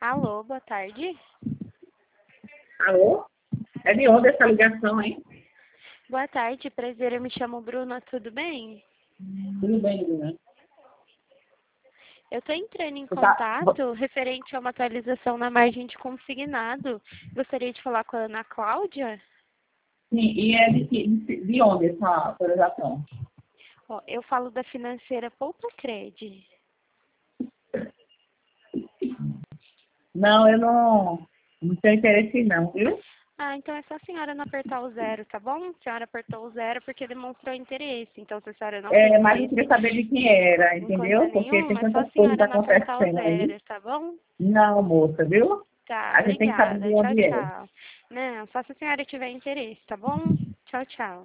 Alô, boa tarde. Alô? É de onde essa ligação, hein? Boa tarde, prazer, eu me chamo Bruna, tudo bem? Tudo bem, Bruna? Eu estou entrando em Você tá... contato referente a uma atualização na margem de consignado. Gostaria de falar com a Ana Cláudia? Sim, e é de onde essa atualização? Ó, eu falo da financeira Poupa Cred. Não, eu não tenho interesse não, viu? Ah, então é só a senhora não apertar o zero, tá bom? A senhora apertou o zero porque demonstrou interesse. Então, se a senhora não tem É, mas eu queria interesse saber de quem era, em coisa entendeu? Porque tem nenhuma, é só a tantas coisas senhora não apertar o acontecendo aí. zero, tá bom? Não, moça, viu? Tá, A gente tem que saber obrigada. de Tchau, onde é. tchau. Não, só se a senhora tiver interesse, tá bom? Tchau, tchau.